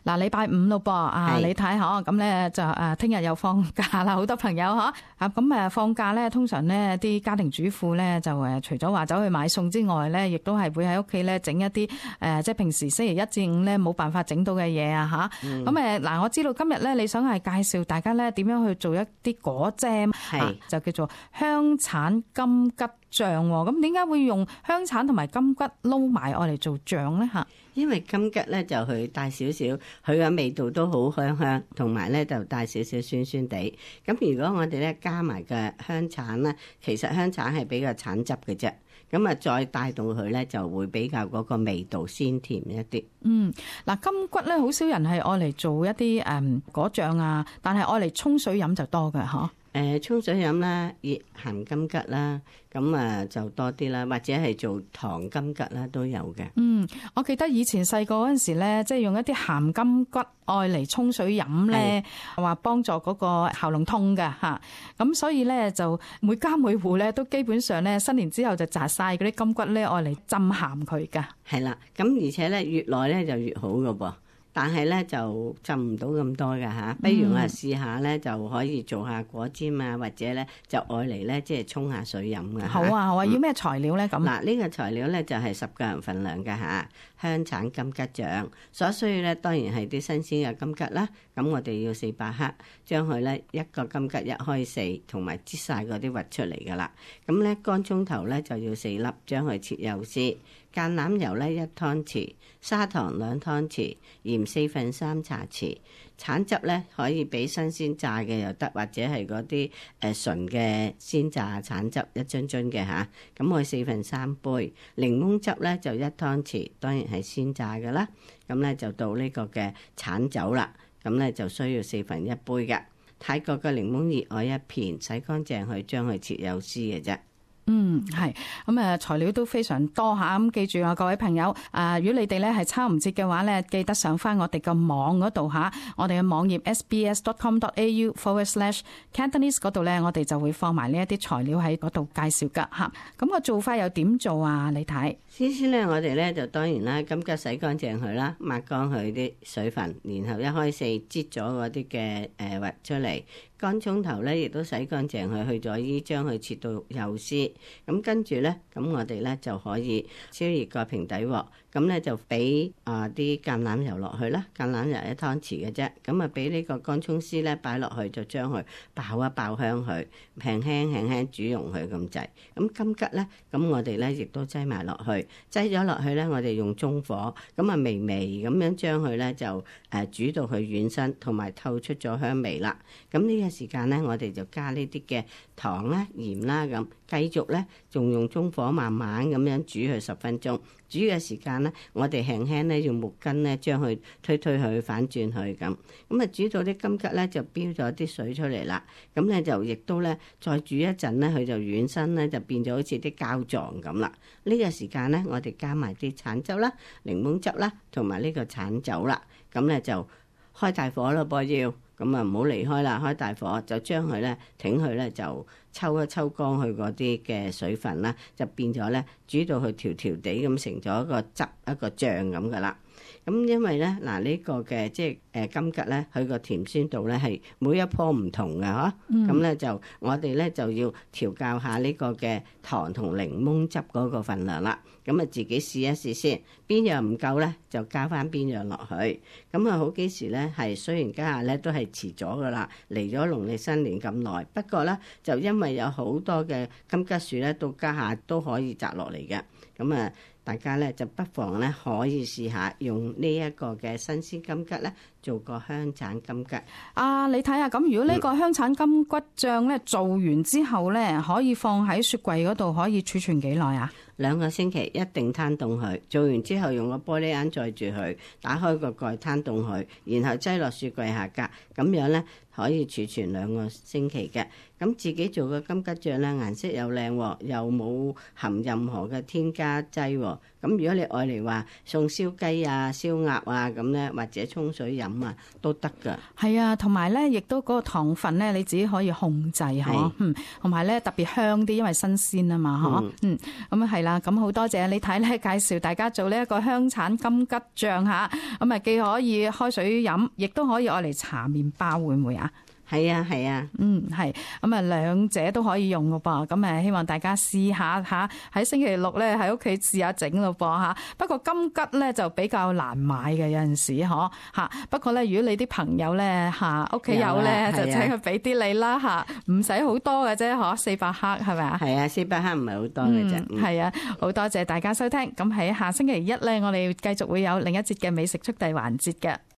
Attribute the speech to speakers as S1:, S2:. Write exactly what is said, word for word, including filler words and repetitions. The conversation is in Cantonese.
S1: 嗱，禮拜五咯噃，啊，你睇下，咁咧就誒，聽日又放假啦，好多朋友嗬，啊，咁誒放假咧，通常咧啲家庭主婦咧就誒，除咗話走去買餸之外咧，亦都係會喺屋企咧整一啲誒，即係平時星期一至五咧冇辦法整到嘅嘢啊，吓，咁誒，嗱，我知道今日咧你想係介紹大家咧點樣去做一啲果醬，係就叫做香橙金桔醬，咁點解會用香橙同埋金桔撈埋愛嚟做醬咧吓？
S2: 因為金桔咧就佢帶少少，佢嘅味道都好香香，同埋咧就帶少少酸酸地。咁如果我哋咧加埋嘅香橙咧，其實香橙係比較橙汁嘅啫，咁啊再帶動佢咧就會比較嗰個味道鮮甜一啲。
S1: 嗯，嗱，金桔咧好少人係愛嚟做一啲誒果醬啊，但係愛嚟沖水飲就多嘅嗬。
S2: 誒、呃，沖水飲啦，熱鹹金桔啦，咁啊就多啲啦，或者係做糖金桔啦都有嘅。
S1: 嗯，我記得以前細個嗰陣時咧，即係用一啲鹹金桔愛嚟沖水飲咧，話幫助嗰個喉嚨痛嘅吓。咁所以咧就每家每戶咧都基本上咧新年之後就摘晒嗰啲金桔咧愛嚟浸鹹佢噶。
S2: 係啦，咁而且咧越耐咧就越好噶噃。但係咧就浸唔到咁多㗎吓，不如我試下咧就可以做下果尖啊，或者咧就愛嚟咧即係沖下水飲㗎。
S1: 好啊好啊，要咩材料咧咁？
S2: 嗱，呢個材料咧就係十個人份量㗎吓，香橙金桔醬所需要咧當然係啲新鮮嘅金桔啦。咁我哋要四百克，將佢咧一個金桔一開四，同埋擠晒嗰啲核出嚟㗎啦。咁咧乾葱頭咧就要四粒，將佢切幼絲。橄欖油咧一湯匙，砂糖兩湯匙，鹽四分三茶匙，橙汁咧可以俾新鮮榨嘅又得，或者係嗰啲誒純嘅鮮榨橙汁一樽樽嘅吓，咁我四分三杯，檸檬汁咧就一湯匙，當然係鮮榨嘅啦。咁咧就到呢個嘅橙酒啦，咁咧就需要四分一杯嘅。泰國嘅檸檬葉我一片，洗乾淨去將佢切幼絲嘅啫。
S1: 嗯，係咁啊，材料都非常多吓，咁記住啊，各位朋友啊，如果你哋咧係抄唔切嘅話咧，記得上翻我哋個網嗰度吓，我哋嘅網頁 s b s dot com dot a u forward slash Cantonese 嗰度咧，我哋就會放埋呢一啲材料喺嗰度介紹噶吓。咁個做法又點做啊？你睇，
S2: 先先咧，我哋咧就當然啦，金桔洗乾淨佢啦，抹乾佢啲水分，然後一開四擠咗嗰啲嘅誒核出嚟。乾葱頭咧亦都洗乾淨佢，去咗衣，將佢切到幼絲。咁跟住咧，咁我哋咧就可以燒熱個平底鑊，咁咧就俾啊啲橄欖油落去啦，橄欖油一湯匙嘅啫。咁啊俾呢個乾葱絲咧擺落去，就將佢爆一爆香佢，輕輕輕輕煮溶佢咁滯。咁金桔咧，咁我哋咧亦都擠埋落去，擠咗落去咧，我哋用中火，咁啊微微咁樣將佢咧就誒煮到佢軟身，同埋透出咗香味啦。咁呢個時間咧，我哋就加呢啲嘅糖啦、鹽啦，咁繼續咧，仲用中火慢慢咁樣煮佢十分鐘。煮嘅時間咧，我哋輕輕咧用木棍咧將佢推推佢反轉佢咁。咁啊煮到啲金桔咧就飆咗啲水出嚟啦。咁咧就亦都咧再煮一陣咧，佢就軟身咧就變咗好似啲膠狀咁啦。呢個時間咧，我哋加埋啲橙汁啦、檸檬汁啦，同埋呢個橙酒啦。咁咧就開大火咯噃要。咁啊唔好離開啦，開大火就將佢咧挺佢咧就抽一抽乾佢嗰啲嘅水分啦，就變咗咧煮到佢條條地咁成咗一個汁一個醬咁噶啦。咁因為咧嗱呢個嘅即係誒金桔咧，佢個甜酸度咧係每一棵唔同嘅嗬。咁咧、嗯、就我哋咧就要調校下呢個嘅糖同檸檬汁嗰個份量啦。咁啊自己試一試先，邊樣唔夠咧就加翻邊樣落去。咁啊好幾時咧係雖然家下咧都係遲咗噶啦，嚟咗農曆新年咁耐，不過咧就因為有好多嘅金桔樹咧到家下都可以摘落嚟嘅。咁啊大家咧就不妨咧可以試下用呢一個嘅新鮮金桔咧做個香橙金桔。
S1: 啊，你睇下咁，如果呢個香橙金桔醬咧做完之後咧，可以放喺雪櫃嗰度，可以儲存幾耐啊？
S2: 兩個星期一定攤凍佢，做完之後用個玻璃罌載住佢，打開個蓋攤凍佢，然後擠落雪櫃下格，咁樣咧可以儲存兩個星期嘅。咁自己做嘅金桔醬咧，顏色又靚喎，又冇含任何嘅添加劑喎。咁如果你愛嚟話送燒雞啊、燒鴨啊咁咧，或者沖水飲啊都得㗎。
S1: 係啊，同埋咧，亦都嗰個糖分咧，你自己可以控制嗬。嗯，同埋咧特別香啲，因為新鮮啊嘛，嗬。嗯，咁啊係啦，咁好多謝李太咧介紹大家做呢一個香橙金桔醬嚇。咁啊既可以開水飲，亦都可以愛嚟搽麵包，會唔會啊？
S2: 係啊，係啊，
S1: 嗯，係，咁啊，兩者都可以用嘅噃，咁誒，希望大家試下嚇，喺星期六咧喺屋企試下整咯噃嚇。不過金桔咧就比較難買嘅，有陣時嗬嚇。不過咧，如果你啲朋友咧嚇屋企有咧，就請佢俾啲你啦嚇，唔使好多嘅啫嗬，四百克係咪啊？係
S2: 啊，四百克唔係好多嘅啫。
S1: 係啊，好多謝大家收聽。咁喺下星期一咧，我哋繼續會有另一節嘅美食速遞環節嘅。